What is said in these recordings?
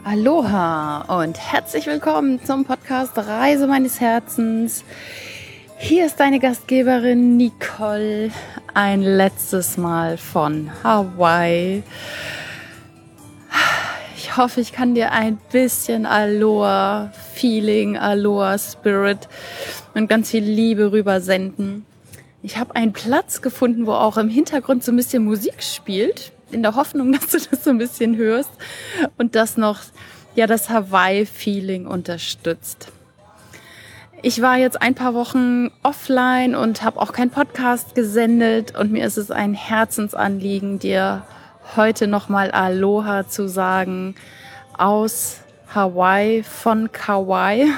Aloha und herzlich willkommen zum Podcast Reise meines Herzens. Hier ist deine Gastgeberin Nicole, ein letztes Mal von Hawaii. Ich hoffe, ich kann dir ein bisschen Aloha-Feeling, Aloha-Spirit und ganz viel Liebe rübersenden. Ich habe einen Platz gefunden, wo auch im Hintergrund so ein bisschen Musik spielt, in der Hoffnung, dass du das so ein bisschen hörst und das noch das Hawaii-Feeling unterstützt. Ich war jetzt ein paar Wochen offline und habe auch keinen Podcast gesendet und mir ist es ein Herzensanliegen, dir heute nochmal Aloha zu sagen aus Hawaii, von Kauai.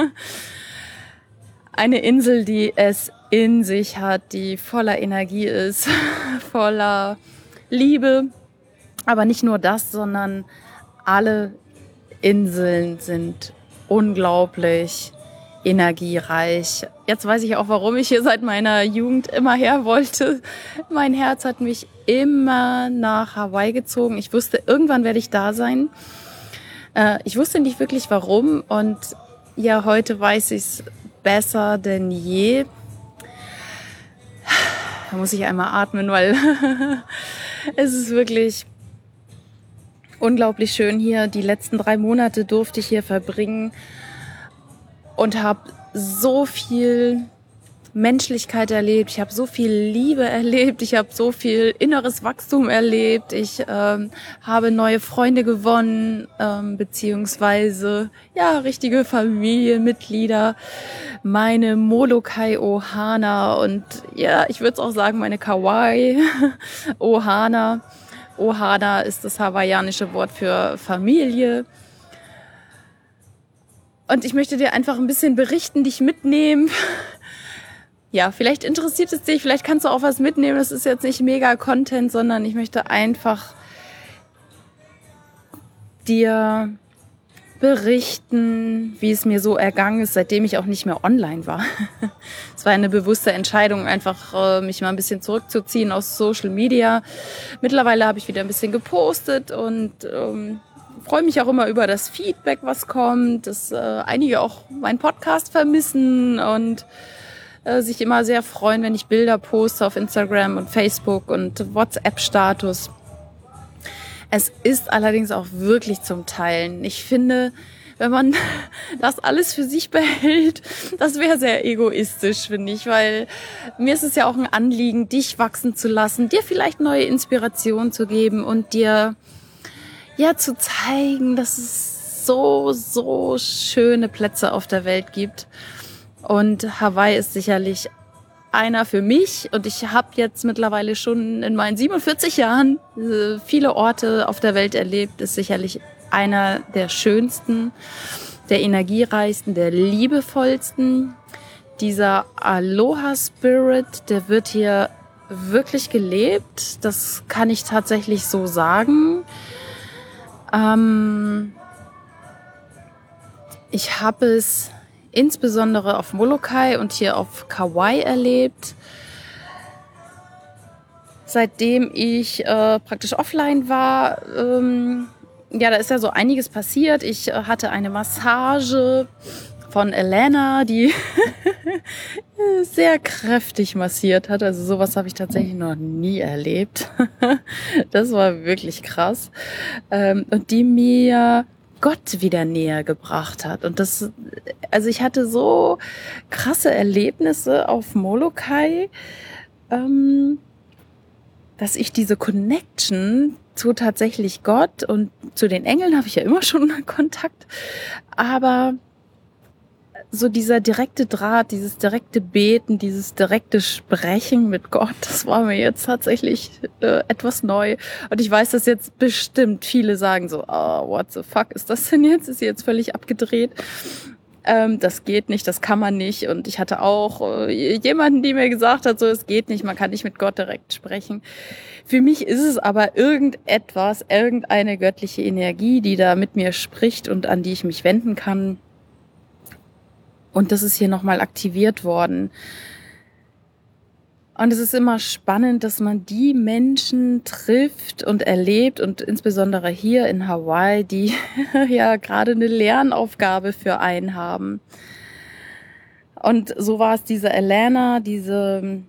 Eine Insel, die es in sich hat, die voller Energie ist, voller Liebe. Aber nicht nur das, sondern alle Inseln sind unglaublich energiereich. Jetzt weiß ich auch, warum ich hier seit meiner Jugend immer her wollte. Mein Herz hat mich immer nach Hawaii gezogen. Ich wusste, irgendwann werde ich da sein. Ich wusste nicht wirklich warum und ja, heute weiß ich es besser denn je. Da muss ich einmal atmen, weil es ist wirklich unglaublich schön hier. Die letzten 3 Monate durfte ich hier verbringen und habe so viel Menschlichkeit erlebt. Ich habe so viel Liebe erlebt. Ich habe so viel inneres Wachstum erlebt. Ich habe neue Freunde gewonnen, beziehungsweise richtige Familienmitglieder. Meine Molokai Ohana und ich würde es auch sagen, meine Kauai Ohana. Ohana ist das hawaiianische Wort für Familie. Und ich möchte dir einfach ein bisschen berichten, dich mitnehmen. Ja, vielleicht interessiert es dich, vielleicht kannst du auch was mitnehmen. Das ist jetzt nicht mega Content, sondern ich möchte einfach dir berichten, wie es mir so ergangen ist, seitdem ich auch nicht mehr online war. Es war eine bewusste Entscheidung, einfach mich mal ein bisschen zurückzuziehen aus Social Media. Mittlerweile habe ich wieder ein bisschen gepostet und freue mich auch immer über das Feedback, was kommt, dass einige auch meinen Podcast vermissen und sich immer sehr freuen, wenn ich Bilder poste auf Instagram und Facebook und WhatsApp-Status. Es ist allerdings auch wirklich zum Teilen. Ich finde, wenn man das alles für sich behält, das wäre sehr egoistisch, finde ich, weil mir ist es ja auch ein Anliegen, dich wachsen zu lassen, dir vielleicht neue Inspirationen zu geben und dir zu zeigen, dass es so schöne Plätze auf der Welt gibt. Und Hawaii ist sicherlich einer für mich und ich habe jetzt mittlerweile schon in meinen 47 Jahren viele Orte auf der Welt erlebt. Ist sicherlich einer der schönsten, der energiereichsten, der liebevollsten. Dieser Aloha-Spirit, der wird hier wirklich gelebt. Das kann ich tatsächlich so sagen. Ich habe es insbesondere auf Molokai und hier auf Kauai erlebt. Seitdem ich praktisch offline war, da ist ja so einiges passiert. Ich hatte eine Massage von Elena, die sehr kräftig massiert hat. Also sowas habe ich tatsächlich noch nie erlebt. Das war wirklich krass. Und die mir Gott wieder näher gebracht hat. Und ich hatte so krasse Erlebnisse auf Molokai, dass ich diese Connection zu tatsächlich Gott und zu den Engeln habe ich ja immer schon Kontakt, aber so dieser direkte Draht, dieses direkte Beten, dieses direkte Sprechen mit Gott, das war mir jetzt tatsächlich etwas neu. Und ich weiß, dass jetzt bestimmt viele sagen so, what the fuck ist das denn jetzt? Ist sie jetzt völlig abgedreht? Das geht nicht, das kann man nicht. Und ich hatte auch jemanden, die mir gesagt hat, so, es geht nicht, man kann nicht mit Gott direkt sprechen. Für mich ist es aber irgendeine göttliche Energie, die da mit mir spricht und an die ich mich wenden kann. Und das ist hier nochmal aktiviert worden. Und es ist immer spannend, dass man die Menschen trifft und erlebt und insbesondere hier in Hawaii, die ja gerade eine Lernaufgabe für einen haben. Und so war es diese Elena, diese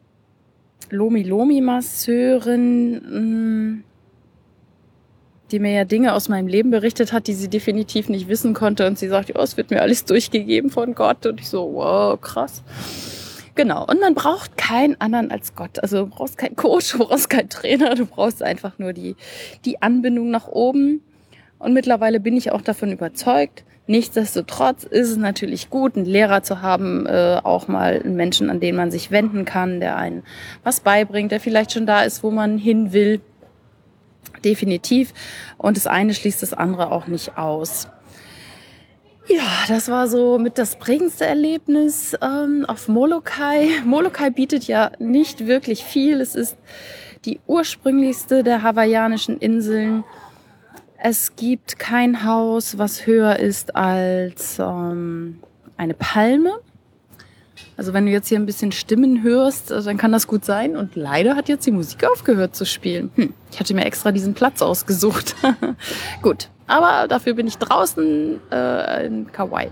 Lomi-Lomi-Masseurin, die mir ja Dinge aus meinem Leben berichtet hat, die sie definitiv nicht wissen konnte. Und sie sagt, es wird mir alles durchgegeben von Gott. Und ich so, wow, krass. Genau, und man braucht keinen anderen als Gott. Also du brauchst keinen Coach, du brauchst keinen Trainer, du brauchst einfach nur die Anbindung nach oben. Und mittlerweile bin ich auch davon überzeugt. Nichtsdestotrotz ist es natürlich gut, einen Lehrer zu haben, auch mal einen Menschen, an den man sich wenden kann, der einen was beibringt, der vielleicht schon da ist, wo man hin will. Definitiv. Und das eine schließt das andere auch nicht aus. Ja, das war so mit das prägendste Erlebnis auf Molokai. Molokai bietet ja nicht wirklich viel. Es ist die ursprünglichste der hawaiianischen Inseln. Es gibt kein Haus, was höher ist als eine Palme. Also wenn du jetzt hier ein bisschen Stimmen hörst, dann kann das gut sein. Und leider hat jetzt die Musik aufgehört zu spielen. Ich hatte mir extra diesen Platz ausgesucht. Gut, aber dafür bin ich draußen in Kauai.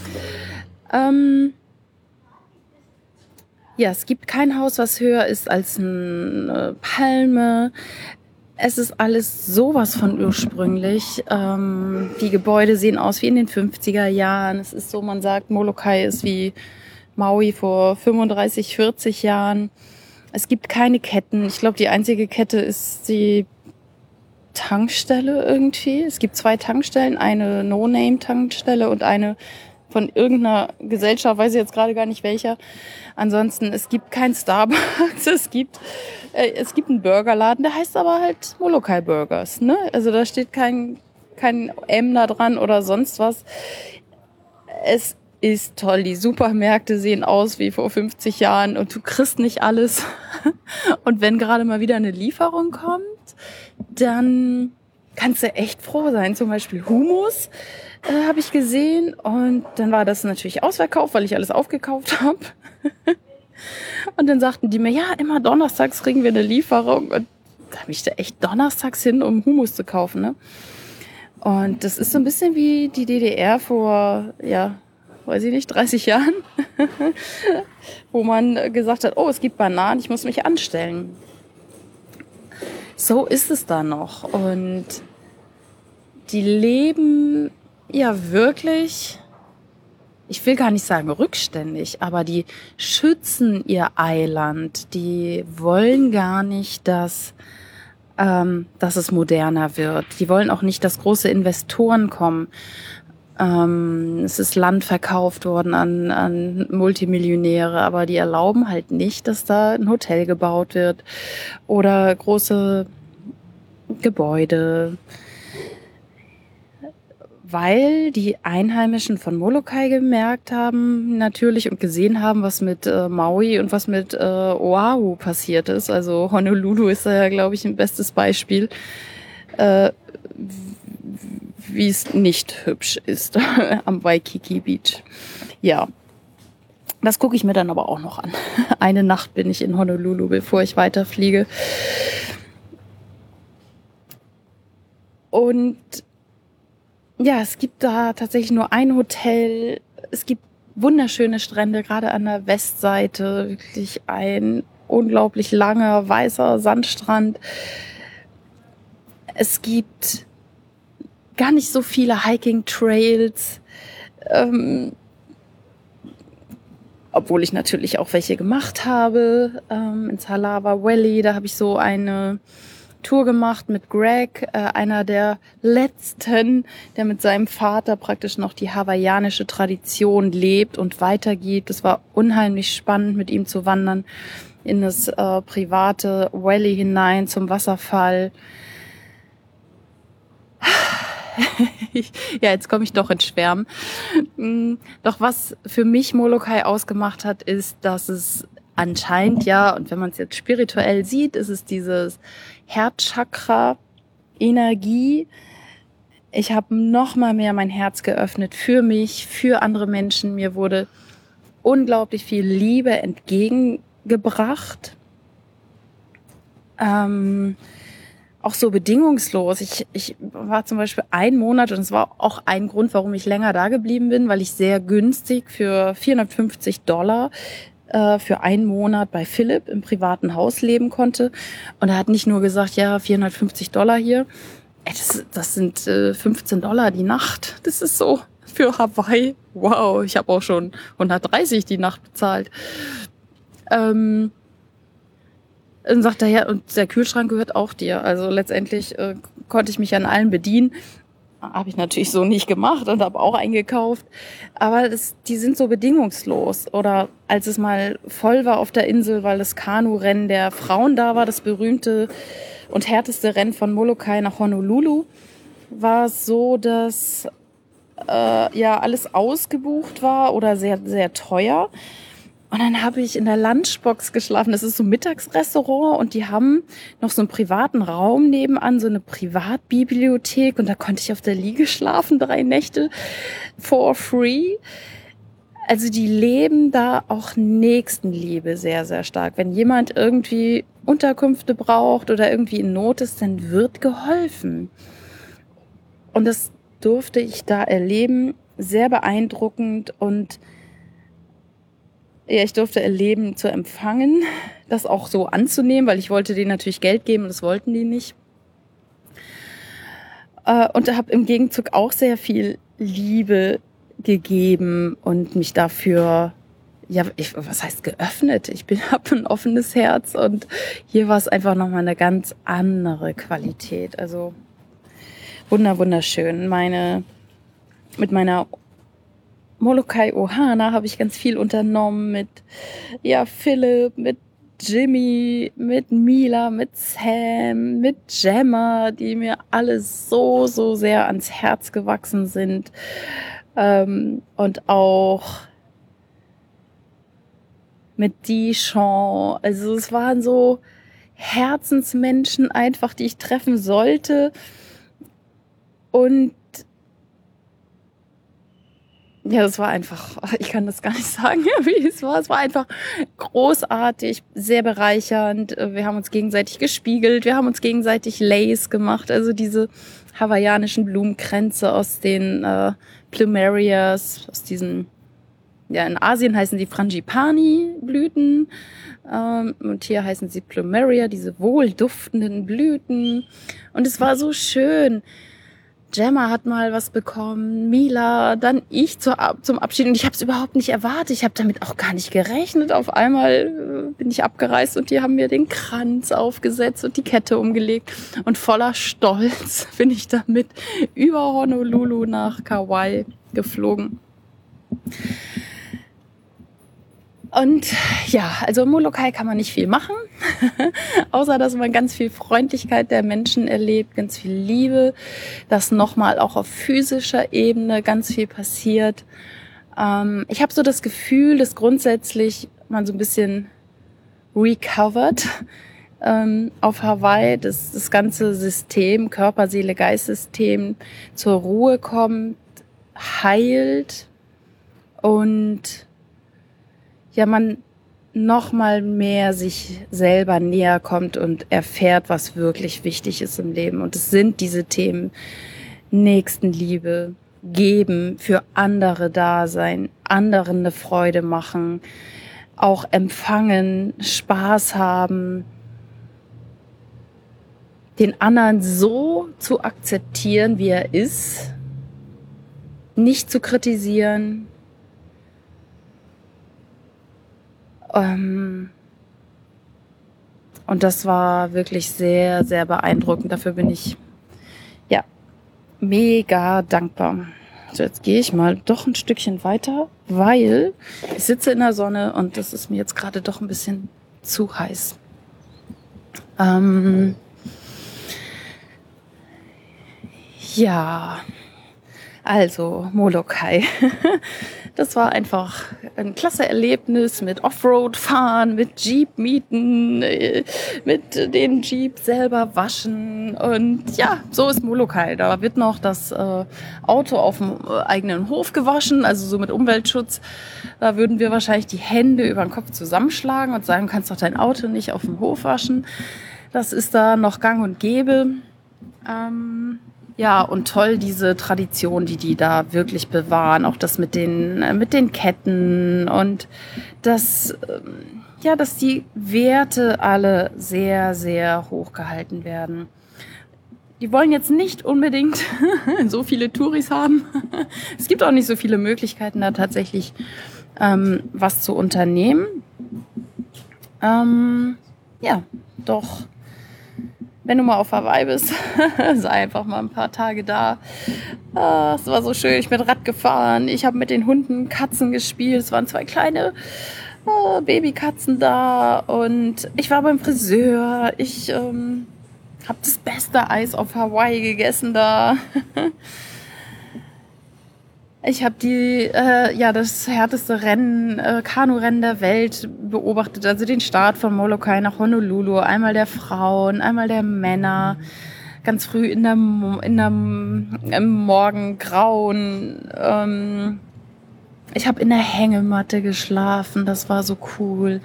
Ja, es gibt kein Haus, was höher ist als eine Palme. Es ist alles sowas von ursprünglich. Die Gebäude sehen aus wie in den 50er Jahren. Es ist so, man sagt, Molokai ist wie Maui vor 35, 40 Jahren. Es gibt keine Ketten. Ich glaube, die einzige Kette ist die Tankstelle irgendwie. Es gibt 2 Tankstellen, eine No-Name-Tankstelle und eine von irgendeiner Gesellschaft, weiß ich jetzt gerade gar nicht welcher. Ansonsten, es gibt kein Starbucks, es gibt einen Burgerladen, der heißt aber halt Molokai Burgers, ne? Also da steht kein M da dran oder sonst was. Es ist toll, die Supermärkte sehen aus wie vor 50 Jahren und du kriegst nicht alles. Und wenn gerade mal wieder eine Lieferung kommt, dann kannst du echt froh sein. Zum Beispiel Hummus habe ich gesehen und dann war das natürlich ausverkauft, weil ich alles aufgekauft habe. Und dann sagten die mir, ja, immer donnerstags kriegen wir eine Lieferung. Und da bin ich da echt donnerstags hin, um Hummus zu kaufen, ne? Und das ist so ein bisschen wie die DDR vor, ja, weiß ich nicht, 30 Jahren, wo man gesagt hat, es gibt Bananen, ich muss mich anstellen. So ist es da noch. Und die leben ja wirklich, ich will gar nicht sagen rückständig, aber die schützen ihr Eiland. Die wollen gar nicht, dass es moderner wird. Die wollen auch nicht, dass große Investoren kommen. Es ist Land verkauft worden an Multimillionäre, aber die erlauben halt nicht, dass da ein Hotel gebaut wird oder große Gebäude, weil die Einheimischen von Molokai gemerkt haben natürlich und gesehen haben, was mit Maui und was mit Oahu passiert ist. Also Honolulu ist da ja, glaube ich, ein bestes Beispiel, wie es nicht hübsch ist am Waikiki Beach. Ja, das gucke ich mir dann aber auch noch an. Eine Nacht bin ich in Honolulu, bevor ich weiterfliege. Und ja, es gibt da tatsächlich nur ein Hotel. Es gibt wunderschöne Strände, gerade an der Westseite. Wirklich ein unglaublich langer, weißer Sandstrand. Es gibt gar nicht so viele Hiking-Trails, obwohl ich natürlich auch welche gemacht habe. Ins Halawa Valley, da habe ich so eine Tour gemacht mit Greg, einer der letzten, der mit seinem Vater praktisch noch die hawaiianische Tradition lebt und weitergibt. Es war unheimlich spannend, mit ihm zu wandern in das private Valley hinein zum Wasserfall. Ja, jetzt komme ich doch ins Schwärmen. Doch was für mich Molokai ausgemacht hat, ist, dass es anscheinend ja, und wenn man es jetzt spirituell sieht, ist es dieses Herzchakra-Energie. Ich habe noch mal mehr mein Herz geöffnet für mich, für andere Menschen. Mir wurde unglaublich viel Liebe entgegengebracht. Auch so bedingungslos. Ich war zum Beispiel 1 Monat, und es war auch ein Grund, warum ich länger da geblieben bin, weil ich sehr günstig für $450 für 1 Monat bei Philipp im privaten Haus leben konnte. Und er hat nicht nur gesagt, ja, $450 hier. Das sind $15 die Nacht. Das ist so für Hawaii. Wow, ich habe auch schon 130 die Nacht bezahlt. Dann sagt er, ja, und der Kühlschrank gehört auch dir. Also letztendlich konnte ich mich an allen bedienen. Habe ich natürlich so nicht gemacht und habe auch eingekauft. Aber die sind so bedingungslos. Oder als es mal voll war auf der Insel, weil das Kanu-Rennen der Frauen da war, das berühmte und härteste Rennen von Molokai nach Honolulu, war es so, dass alles ausgebucht war oder sehr, sehr teuer. Und dann habe ich in der Lunchbox geschlafen. Das ist so ein Mittagsrestaurant und die haben noch so einen privaten Raum nebenan, so eine Privatbibliothek. Und da konnte ich auf der Liege schlafen, 3 Nächte for free. Also die leben da auch Nächstenliebe sehr, sehr stark. Wenn jemand irgendwie Unterkünfte braucht oder irgendwie in Not ist, dann wird geholfen. Und das durfte ich da erleben. Sehr beeindruckend und ja, ich durfte erleben, zu empfangen, das auch so anzunehmen, weil ich wollte denen natürlich Geld geben und das wollten die nicht. Und habe im Gegenzug auch sehr viel Liebe gegeben und mich dafür, was heißt geöffnet? Ich habe ein offenes Herz und hier war es einfach nochmal eine ganz andere Qualität. Also wunderschön. Mit meiner Molokai Ohana habe ich ganz viel unternommen mit Philipp, mit Jimmy, mit Mila, mit Sam, mit Gemma, die mir alle so, so sehr ans Herz gewachsen sind. Und auch mit Dijon. Also es waren so Herzensmenschen einfach, die ich treffen sollte. Und ja, das war einfach, ich kann das gar nicht sagen, wie es war. Es war einfach großartig, sehr bereichernd. Wir haben uns gegenseitig gespiegelt, wir haben uns gegenseitig Lace gemacht, also diese hawaiianischen Blumenkränze aus den Plumerias, aus diesen, in Asien heißen sie Frangipani-Blüten und hier heißen sie Plumeria, diese wohlduftenden Blüten. Und es war so schön. Gemma hat mal was bekommen, Mila, dann ich zum Abschied. Und ich habe es überhaupt nicht erwartet. Ich habe damit auch gar nicht gerechnet. Auf einmal bin ich abgereist und die haben mir den Kranz aufgesetzt und die Kette umgelegt. Und voller Stolz bin ich damit über Honolulu nach Kauai geflogen. Und ja, also im Molokai kann man nicht viel machen, außer dass man ganz viel Freundlichkeit der Menschen erlebt, ganz viel Liebe, dass nochmal auch auf physischer Ebene ganz viel passiert. Ich habe so das Gefühl, dass grundsätzlich man so ein bisschen recovered auf Hawaii, dass das ganze System, Körper, Seele, Geist-System zur Ruhe kommt, heilt und man noch mal mehr sich selber näher kommt und erfährt, was wirklich wichtig ist im Leben. Und es sind diese Themen: Nächstenliebe, geben, für andere da sein, anderen eine Freude machen, auch empfangen, Spaß haben, den anderen so zu akzeptieren, wie er ist, nicht zu kritisieren. Und das war wirklich sehr, sehr beeindruckend. Dafür bin ich mega dankbar. So, jetzt gehe ich mal doch ein Stückchen weiter, weil ich sitze in der Sonne und das ist mir jetzt gerade doch ein bisschen zu heiß. Also Molokai. Das war einfach ein klasse Erlebnis mit Offroad-Fahren, mit Jeep mieten, mit den Jeep selber waschen. Und so ist Molokai. Da wird noch das Auto auf dem eigenen Hof gewaschen, also so mit Umweltschutz. Da würden wir wahrscheinlich die Hände über den Kopf zusammenschlagen und sagen, du kannst doch dein Auto nicht auf dem Hof waschen. Das ist da noch gang und gäbe. Ja, und toll diese Tradition, die da wirklich bewahren. Auch das mit den Ketten und das, dass die Werte alle sehr, sehr hoch gehalten werden. Die wollen jetzt nicht unbedingt so viele Touris haben. Es gibt auch nicht so viele Möglichkeiten, da tatsächlich was zu unternehmen. Doch, wenn du mal auf Hawaii bist, sei einfach mal ein paar Tage da. Es war so schön, ich bin Rad gefahren, ich habe mit den Hunden Katzen gespielt. Es waren 2 kleine Babykatzen da und ich war beim Friseur. Ich habe das beste Eis auf Hawaii gegessen da. Ich habe das härteste Kanurennen der Welt beobachtet, also den Start von Molokai nach Honolulu, einmal der Frauen, einmal der Männer, ganz früh im Morgengrauen. Ich habe in der Hängematte geschlafen, das war so cool.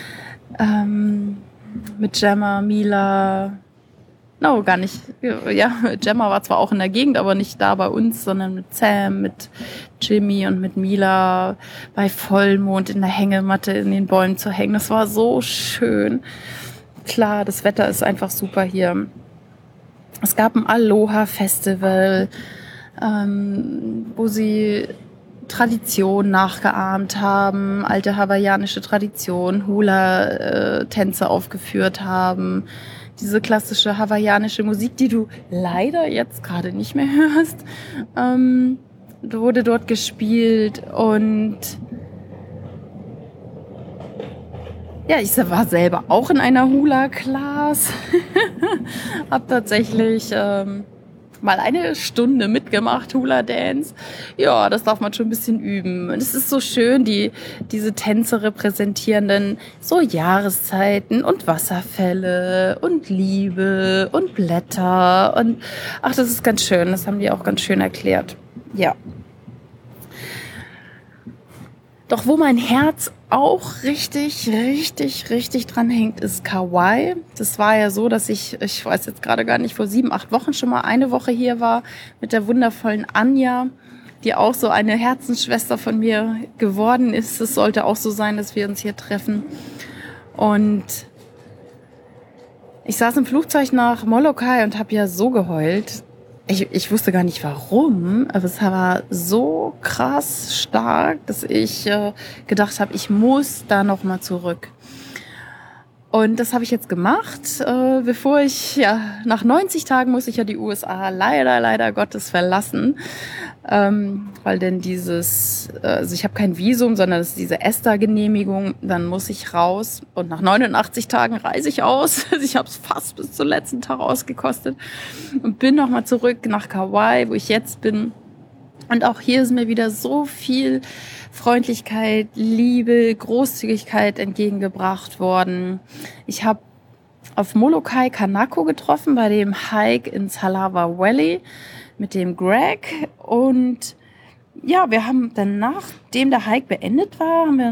Mit Gemma, Mila. No, gar nicht. Ja, Gemma war zwar auch in der Gegend, aber nicht da bei uns, sondern mit Sam, mit Jimmy und mit Mila bei Vollmond in der Hängematte in den Bäumen zu hängen. Das war so schön. Klar, das Wetter ist einfach super hier. Es gab ein Aloha-Festival, wo sie Tradition nachgeahmt haben, alte hawaiianische Tradition, Hula-Tänze aufgeführt haben. Diese klassische hawaiianische Musik, die du leider jetzt gerade nicht mehr hörst, wurde dort gespielt. Und ja, ich war selber auch in einer Hula-Class. Hab tatsächlich mal eine Stunde mitgemacht, Hula Dance. Ja, das darf man schon ein bisschen üben. Und es ist so schön, diese Tänze repräsentierenden so Jahreszeiten und Wasserfälle und Liebe und Blätter. Und ach, das ist ganz schön. Das haben die auch ganz schön erklärt. Ja. Doch wo mein Herz auch richtig dran hängt, ist Kauai. Das war ja so, dass ich weiß jetzt gerade gar nicht, vor 7, 8 Wochen schon mal eine Woche hier war mit der wundervollen Anja, die auch so eine Herzensschwester von mir geworden ist. Es sollte auch so sein, dass wir uns hier treffen. Und ich saß im Flugzeug nach Molokai und habe ja so geheult. Ich wusste gar nicht warum, aber es war so krass stark, dass ich gedacht habe, ich muss da noch mal zurück. Und das habe ich jetzt gemacht, bevor nach 90 Tagen muss ich ja die USA leider Gottes verlassen, weil denn also ich habe kein Visum, sondern das ist diese ESTA-Genehmigung, dann muss ich raus und nach 89 Tagen reise ich aus. Also ich habe es fast bis zum letzten Tag ausgekostet und bin nochmal zurück nach Kauai, wo ich jetzt bin. Und auch hier ist mir wieder so viel Freundlichkeit, Liebe, Großzügigkeit entgegengebracht worden. Ich habe auf Molokai Kanako getroffen bei dem Hike ins Halawa Valley mit dem Greg. Und ja, wir haben dann, nachdem der Hike beendet war, haben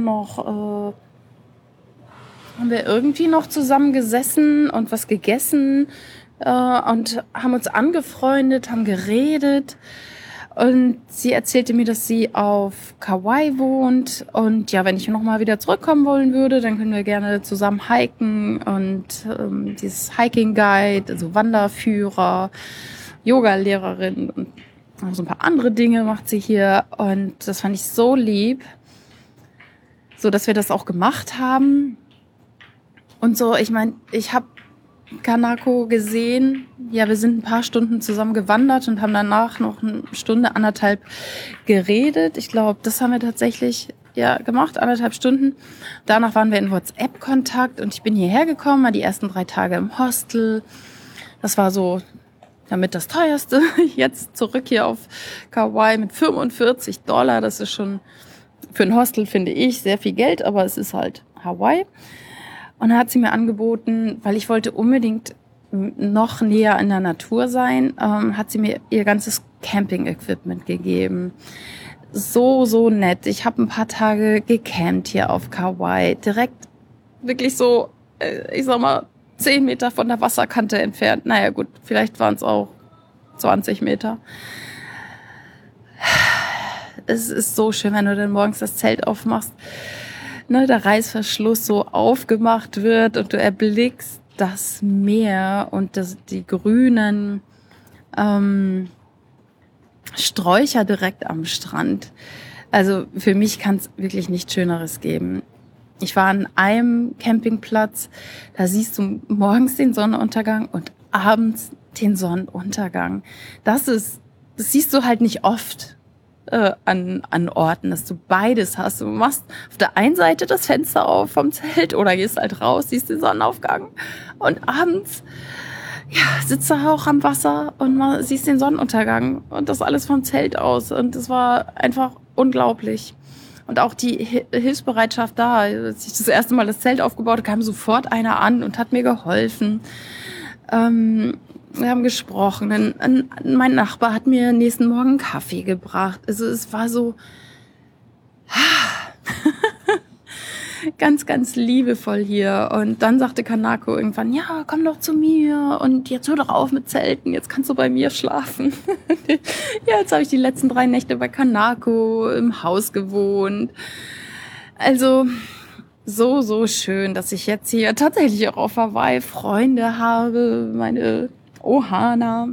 wir irgendwie noch zusammen gesessen und was gegessen und haben uns angefreundet, haben geredet. Und sie erzählte mir, dass sie auf Kauai wohnt. Und ja, wenn ich nochmal wieder zurückkommen wollen würde, dann können wir gerne zusammen hiken. Und dieses Hiking Guide, also Wanderführer, Yoga-Lehrerin und auch so ein paar andere Dinge macht sie hier. Und das fand ich so lieb, so dass wir das auch gemacht haben. Und so, ich meine, ich habe Kanako gesehen. Ja, wir sind ein paar Stunden zusammen gewandert und haben danach noch 1 Stunde, 1,5 geredet. Ich glaube, das haben wir tatsächlich gemacht, 1,5 Stunden. Danach waren wir in WhatsApp-Kontakt und ich bin hierher gekommen, war die ersten 3 Tage im Hostel. Das war so damit das teuerste. Jetzt zurück hier auf Kauai mit $45. Das ist schon für ein Hostel, finde ich, sehr viel Geld, aber es ist halt Hawaii. Und dann hat sie mir angeboten, weil ich wollte unbedingt noch näher in der Natur sein, hat sie mir ihr ganzes Camping-Equipment gegeben. So nett. Ich habe ein paar Tage gecampt hier auf Kauai. Direkt wirklich so, ich sag mal, 10 Meter von der Wasserkante entfernt. Naja gut, vielleicht waren es auch 20 Meter. Es ist so schön, wenn du dann morgens das Zelt aufmachst, ne, der Reißverschluss so aufgemacht wird und du erblickst das Meer und die grünen Sträucher direkt am Strand. Also für mich kann es wirklich nichts Schöneres geben. Ich war an einem Campingplatz, da siehst du morgens den Sonnenuntergang und abends den Sonnenuntergang. Das siehst du halt nicht oft an Orten, dass du beides hast. Du machst auf der einen Seite das Fenster auf vom Zelt oder gehst halt raus, siehst den Sonnenaufgang und abends sitzt du auch am Wasser und siehst den Sonnenuntergang und das alles vom Zelt aus. Und das war einfach unglaublich. Und auch die Hilfsbereitschaft da, als ich das erste Mal das Zelt aufgebaut habe, kam sofort einer an und hat mir geholfen. Wir haben gesprochen. Mein Nachbar hat mir nächsten Morgen Kaffee gebracht. Also es war so ganz, ganz liebevoll hier. Und dann sagte Kanako irgendwann, ja, komm doch zu mir und jetzt hör doch auf mit Zelten, jetzt kannst du bei mir schlafen. Ja, jetzt habe ich die letzten 3 Nächte bei Kanako im Haus gewohnt. Also so schön, dass ich jetzt hier tatsächlich auch auf Hawaii Freunde habe, meine Ohana.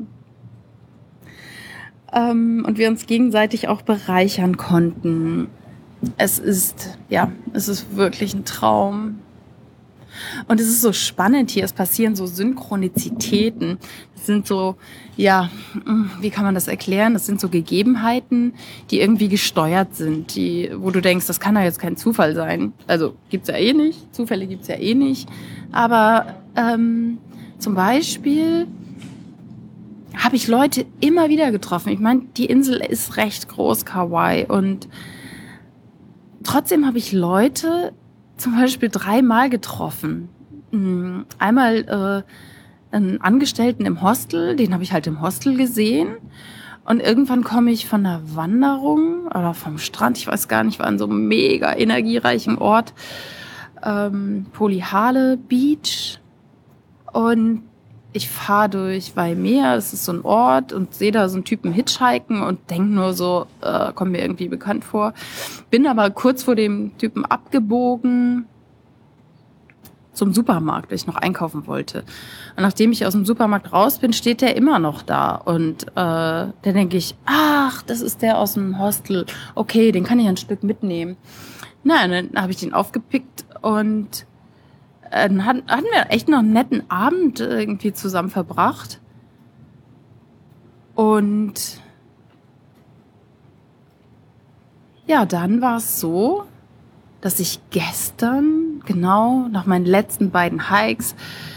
Und wir uns gegenseitig auch bereichern konnten. Es ist wirklich ein Traum. Und es ist so spannend hier, es passieren so Synchronizitäten. Das sind so, wie kann man das erklären? Das sind so Gegebenheiten, die irgendwie gesteuert sind, wo du denkst, das kann ja jetzt kein Zufall sein. Also gibt's ja eh nicht, Zufälle gibt's ja eh nicht. Aber zum Beispiel habe ich Leute immer wieder getroffen. Ich meine, die Insel ist recht groß, Kauai, und trotzdem habe ich Leute zum Beispiel 3-mal getroffen. Einmal einen Angestellten im Hostel, den habe ich halt im Hostel gesehen. Und irgendwann komme ich von einer Wanderung oder vom Strand, ich weiß gar nicht, war an so einem mega energiereichen Ort, Polihale Beach. Und ich fahre durch Waimea, das ist so ein Ort, und sehe da so einen Typen hitchhiken und denke nur so, kommt mir irgendwie bekannt vor. Bin aber kurz vor dem Typen abgebogen zum Supermarkt, weil ich noch einkaufen wollte. Und nachdem ich aus dem Supermarkt raus bin, steht der immer noch da. Und dann denke ich, ach, das ist der aus dem Hostel. Okay, den kann ich ein Stück mitnehmen. Na, dann habe ich den aufgepickt und hatten wir echt noch einen netten Abend irgendwie zusammen verbracht. Und ja, dann war es so, dass ich gestern, genau nach meinen letzten beiden Hikes,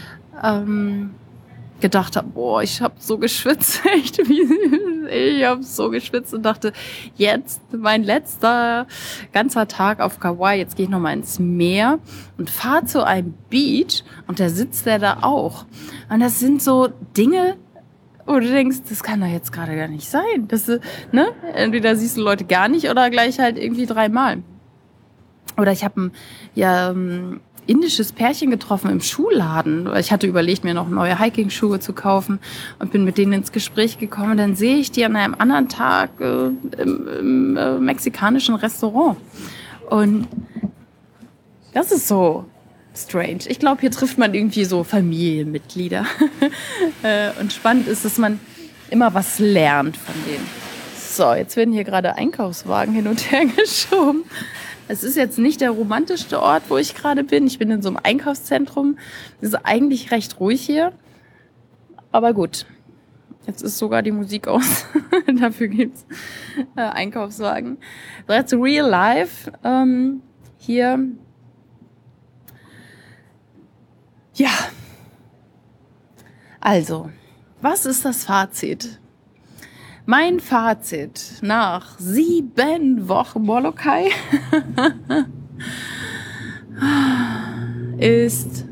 gedacht habe, boah, ich habe so geschwitzt, echt, ich habe so geschwitzt und dachte, jetzt mein letzter ganzer Tag auf Kauai, jetzt gehe ich nochmal ins Meer und fahre zu einem Beach und da sitzt der da auch. Und das sind so Dinge, wo du denkst, das kann doch jetzt gerade gar nicht sein. Das, ne? Entweder siehst du Leute gar nicht oder gleich halt irgendwie 3-mal. Oder ich habe ein indisches Pärchen getroffen im Schuhladen. Ich hatte überlegt, mir noch neue Hiking-Schuhe zu kaufen und bin mit denen ins Gespräch gekommen. Dann sehe ich die an einem anderen Tag im mexikanischen Restaurant. Und das ist so strange. Ich glaube, hier trifft man irgendwie so Familienmitglieder. Und spannend ist, dass man immer was lernt von denen. So, jetzt werden hier gerade Einkaufswagen hin und her geschoben. Es ist jetzt nicht der romantischste Ort, wo ich gerade bin. Ich bin in so einem Einkaufszentrum. Es ist eigentlich recht ruhig hier. Aber gut, jetzt ist sogar die Musik aus. Dafür gibt's Einkaufswagen. So, jetzt real life. Hier. Ja. Also, was ist das Fazit? Mein Fazit nach 7 Wochen Molokai ist,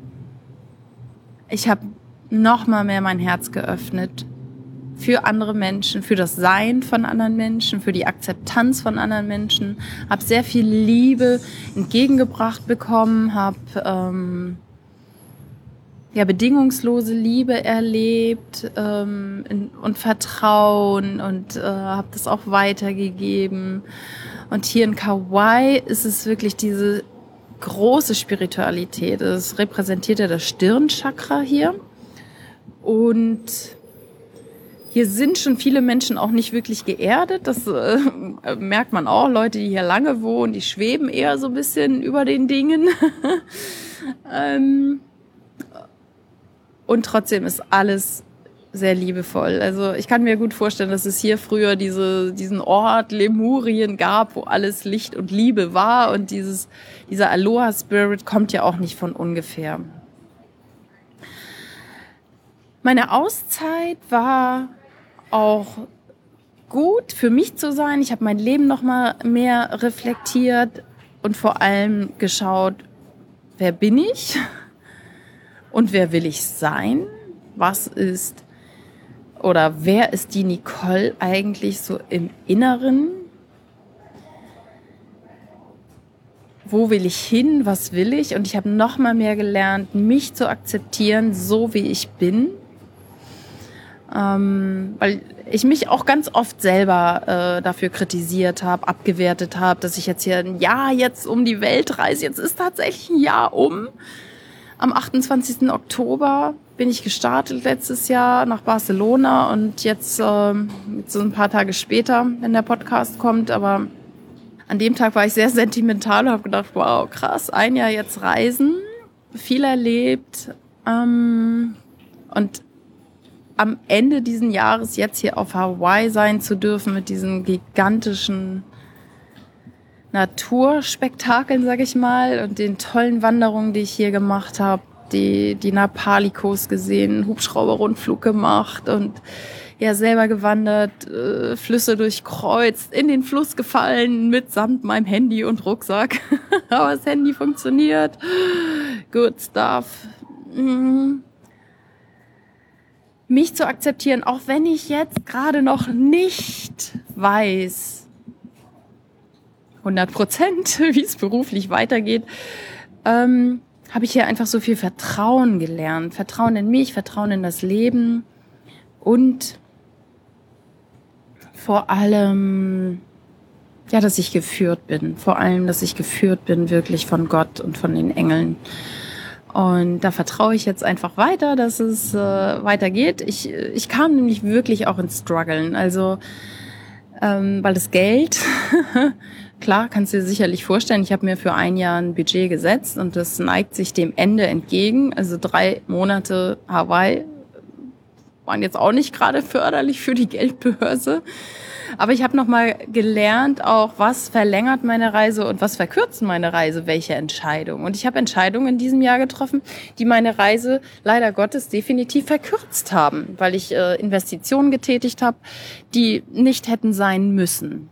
ich habe noch mal mehr mein Herz geöffnet für andere Menschen, für das Sein von anderen Menschen, für die Akzeptanz von anderen Menschen, habe sehr viel Liebe entgegengebracht bekommen, habe bedingungslose Liebe erlebt und Vertrauen und habe das auch weitergegeben. Und hier in Kauai ist es wirklich diese große Spiritualität. Es repräsentiert ja das Stirnchakra hier. Und hier sind schon viele Menschen auch nicht wirklich geerdet. Das merkt man auch. Leute, die hier lange wohnen, die schweben eher so ein bisschen über den Dingen. Und trotzdem ist alles sehr liebevoll. Also ich kann mir gut vorstellen, dass es hier früher diesen Ort Lemurien gab, wo alles Licht und Liebe war. Und dieser Aloha-Spirit kommt ja auch nicht von ungefähr. Meine Auszeit war auch gut für mich zu sein. Ich habe mein Leben noch mal mehr reflektiert und vor allem geschaut, wer bin ich und wer will ich sein? Wer ist die Nicole eigentlich so im Inneren? Wo will ich hin? Was will ich? Und ich habe noch mal mehr gelernt, mich zu akzeptieren, so wie ich bin. Weil ich mich auch ganz oft selber dafür kritisiert habe, abgewertet habe, dass ich jetzt hier ein Jahr jetzt um die Welt reise. Jetzt ist tatsächlich ein Jahr um. Am 28. Oktober bin ich gestartet letztes Jahr nach Barcelona und jetzt so ein paar Tage später, wenn der Podcast kommt. Aber an dem Tag war ich sehr sentimental und habe gedacht, wow, krass, ein Jahr jetzt reisen, viel erlebt und am Ende dieses Jahres jetzt hier auf Hawaii sein zu dürfen mit diesen gigantischen Naturspektakeln, sag ich mal, und den tollen Wanderungen, die ich hier gemacht habe, die Napalikos gesehen, Hubschrauberrundflug gemacht und ja selber gewandert, Flüsse durchkreuzt, in den Fluss gefallen mitsamt meinem Handy und Rucksack. Aber das Handy funktioniert. Good stuff. Mich zu akzeptieren, auch wenn ich jetzt gerade noch nicht weiß, 100%, wie es beruflich weitergeht, habe ich hier einfach so viel Vertrauen gelernt. Vertrauen in mich, Vertrauen in das Leben und vor allem, ja, dass ich geführt bin. Vor allem, dass ich geführt bin wirklich von Gott und von den Engeln. Und da vertraue ich jetzt einfach weiter, dass es weitergeht. Ich kam nämlich wirklich auch ins Struggeln. Also, weil das Geld, klar, kannst du dir sicherlich vorstellen, ich habe mir für ein Jahr ein Budget gesetzt und das neigt sich dem Ende entgegen. Also 3 Monate Hawaii waren jetzt auch nicht gerade förderlich für die Geldbörse. Aber ich habe nochmal gelernt, auch was verlängert meine Reise und was verkürzt meine Reise, welche Entscheidung. Und ich habe Entscheidungen in diesem Jahr getroffen, die meine Reise leider Gottes definitiv verkürzt haben, weil ich Investitionen getätigt habe, die nicht hätten sein müssen.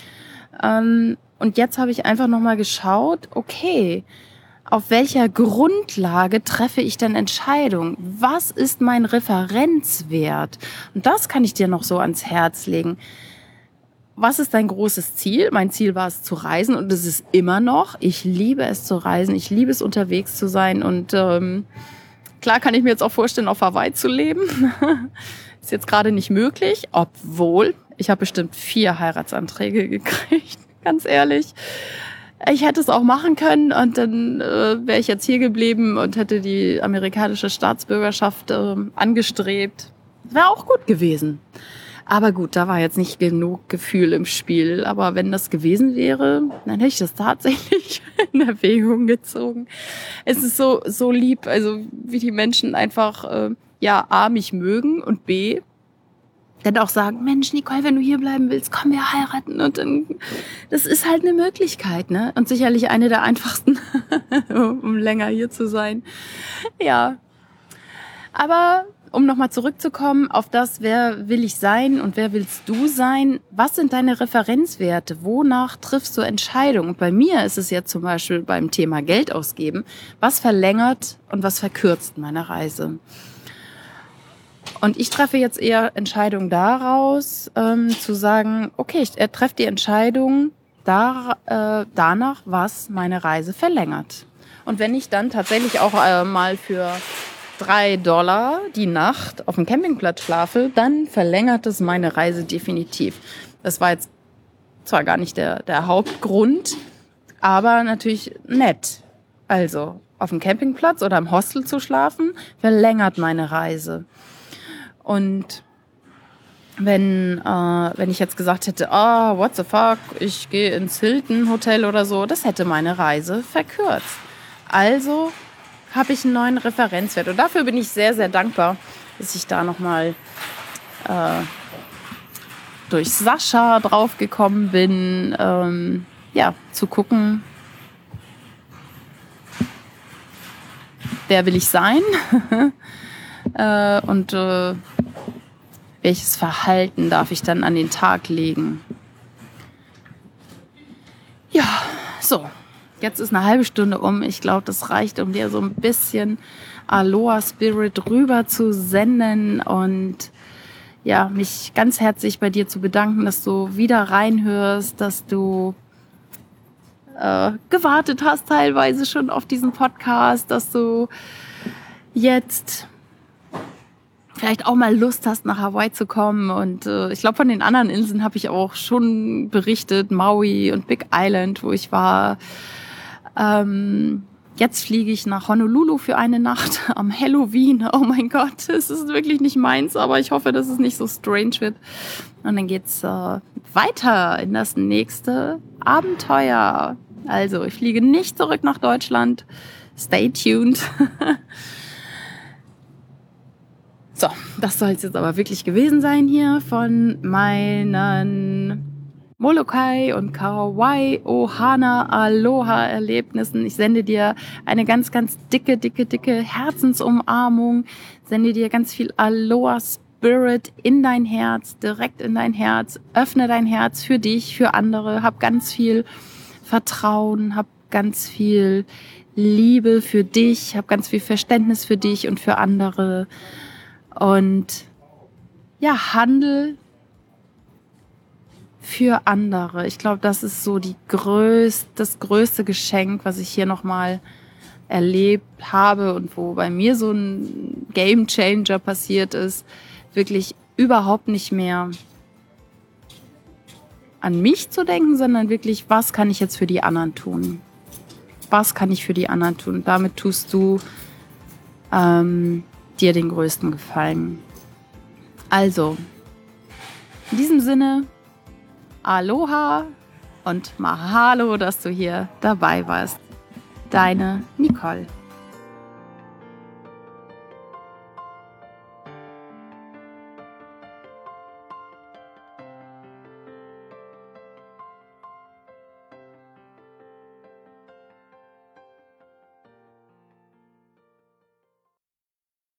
Und jetzt habe ich einfach nochmal geschaut, okay, auf welcher Grundlage treffe ich denn Entscheidungen? Was ist mein Referenzwert? Und das kann ich dir noch so ans Herz legen. Was ist dein großes Ziel? Mein Ziel war es zu reisen und es ist immer noch. Ich liebe es zu reisen, ich liebe es unterwegs zu sein und klar kann ich mir jetzt auch vorstellen, auf Hawaii zu leben. Ist jetzt gerade nicht möglich, obwohl ich habe bestimmt 4 Heiratsanträge gekriegt, ganz ehrlich. Ich hätte es auch machen können und dann wäre ich jetzt hier geblieben und hätte die amerikanische Staatsbürgerschaft angestrebt. Wäre auch gut gewesen. Aber gut, da war jetzt nicht genug Gefühl im Spiel. Aber wenn das gewesen wäre, dann hätte ich das tatsächlich in Erwägung gezogen. Es ist so lieb, also wie die Menschen einfach A, mich mögen und B, dann auch sagen, Mensch, Nicole, wenn du hier bleiben willst, komm, wir heiraten. Und dann, das ist halt eine Möglichkeit, ne? Und sicherlich eine der einfachsten, um länger hier zu sein. Ja. Aber um nochmal zurückzukommen auf das, wer will ich sein und wer willst du sein? Was sind deine Referenzwerte? Wonach triffst du Entscheidungen? Und bei mir ist es jetzt zum Beispiel beim Thema Geld ausgeben, was verlängert und was verkürzt meine Reise? Und ich treffe jetzt eher Entscheidungen daraus, zu sagen, okay, ich treffe die Entscheidung danach, was meine Reise verlängert. Und wenn ich dann tatsächlich auch mal für $3 die Nacht auf dem Campingplatz schlafe, dann verlängert es meine Reise definitiv. Das war jetzt zwar gar nicht der Hauptgrund, aber natürlich nett. Also auf dem Campingplatz oder im Hostel zu schlafen, verlängert meine Reise. Und wenn ich jetzt gesagt hätte, what the fuck, ich gehe ins Hilton Hotel oder so, das hätte meine Reise verkürzt. Also habe ich einen neuen Referenzwert. Und dafür bin ich sehr, sehr dankbar, dass ich da nochmal durch Sascha draufgekommen bin, zu gucken, wer will ich sein und welches Verhalten darf ich dann an den Tag legen. Ja, so. Jetzt ist eine halbe Stunde um. Ich glaube, das reicht, um dir so ein bisschen Aloha Spirit rüber zu senden und ja, mich ganz herzlich bei dir zu bedanken, dass du wieder reinhörst, dass du gewartet hast teilweise schon auf diesen Podcast, dass du jetzt vielleicht auch mal Lust hast, nach Hawaii zu kommen. Und ich glaube, von den anderen Inseln habe ich auch schon berichtet, Maui und Big Island, wo ich war. Jetzt fliege ich nach Honolulu für eine Nacht am Halloween. Oh mein Gott, es ist wirklich nicht meins, aber ich hoffe, dass es nicht so strange wird. Und dann geht's weiter in das nächste Abenteuer. Also, ich fliege nicht zurück nach Deutschland. Stay tuned. So, das soll es jetzt aber wirklich gewesen sein hier von meinen Molokai und Kauai Ohana Aloha Erlebnissen. Ich sende dir eine ganz, ganz dicke Herzensumarmung. Sende dir ganz viel Aloha Spirit in dein Herz, direkt in dein Herz. Öffne dein Herz für dich, für andere. Hab ganz viel Vertrauen, hab ganz viel Liebe für dich, hab ganz viel Verständnis für dich und für andere. Und ja, handel für andere. Ich glaube, das ist so das größte Geschenk, was ich hier nochmal erlebt habe und wo bei mir so ein Game Changer passiert ist, wirklich überhaupt nicht mehr an mich zu denken, sondern wirklich, was kann ich jetzt für die anderen tun? Was kann ich für die anderen tun? Damit tust du dir den größten Gefallen. Also, in diesem Sinne, Aloha und Mahalo, dass du hier dabei warst. Deine Nicole.